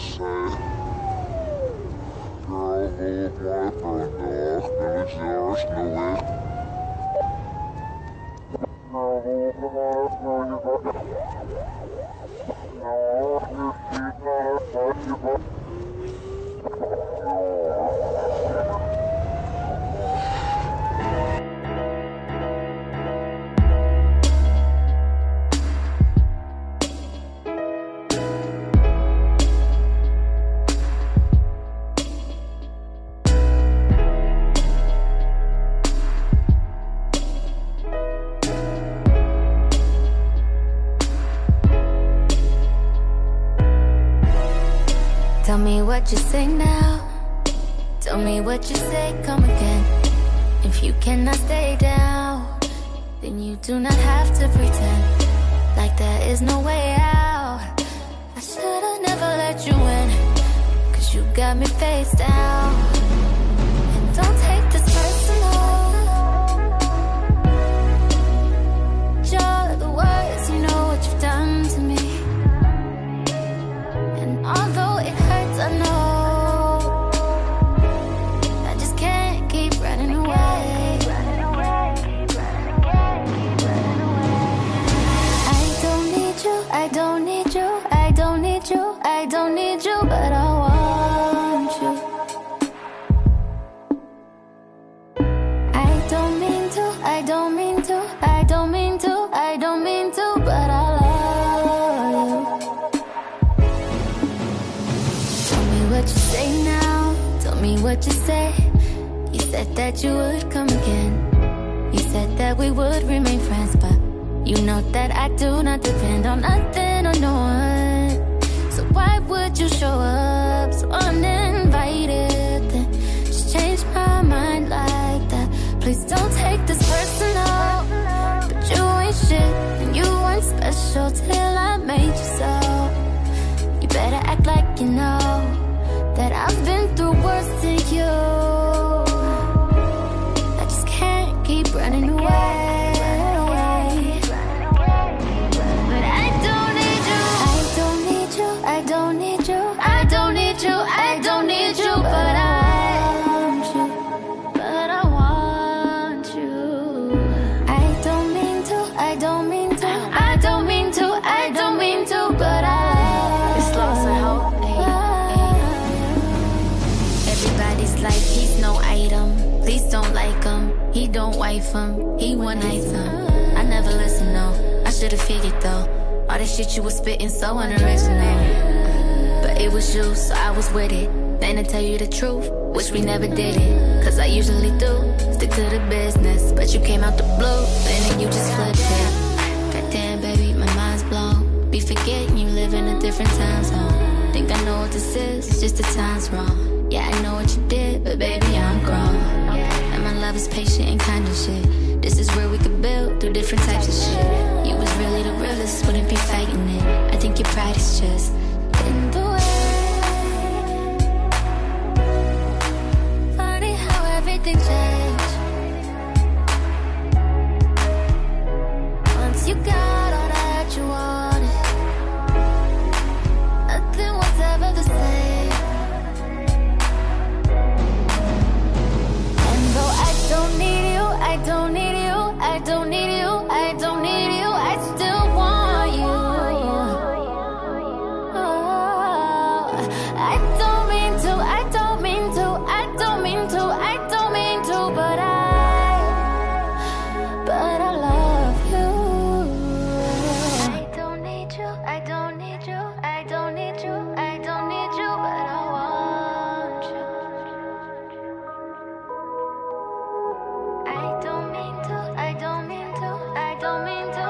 Tell me what you say now. Tell me what you say, come again. If you cannot stay down, then you do not have to pretend like there is no way out. I should've never let you in, 'cause you got me face down. And don't take this personal. You're the worst, you know what you've done to me. And although it hurts, I know I just can't keep running away. I don't need you, I don't need you, I don't need you, I don't need you, but I want you. I don't mean to, I don't mean to, I don't mean to, I don't mean to, but I love you. Tell me what you say now, tell me what you say. You said that you would come again. You said that we would remain friends, but you know that I do not depend on nothing or no one. So why would you show up so uninvited, then just change my mind like that? Please don't take this personal, but you ain't shit and you weren't special till I made you so. You better act like you know that I've been through worse than you. I just can't keep running away. But I don't need you, I don't need you, I don't need you, I don't need you, I don't need you, but I want you, but I want you. I don't mean to, I don't mean to, I don't mean to, I don't mean to, but I It's lost and hope. Everybody's like he's no item. Please don't like him. He don't wife him. He one night him. I never listen, no. I should've figured though. All that shit you was spitting so unoriginal. But it was you, so I was with it. Then to tell you the truth, wish we never did it. 'Cause I usually do stick to the business, but you came out the blue, and then you just flipped it. Goddamn, baby, my mind's blown. Be forgetting you live in a different time zone. Think I know what this is, it's just the time's wrong. Yeah, I know what you did, but baby, I'm grown. And my love is patient and kind of shit. This is where we could build through different types of shit. You was really the realest, wouldn't be fighting it. I think your pride is just in the way. Funny how everything changed once you got all that you wanted. Nothing was ever the same. And though I don't need you, I don't need you, I don't need you, I don't need you, I still want you. Oh, I don't mean to, I don't mean to, I don't mean to, I don't mean to, but I love you. I don't need you, I don't need you, I don't need you, I don't need you, but I want you. I don't mean to, I don't mean to, I don't mean to,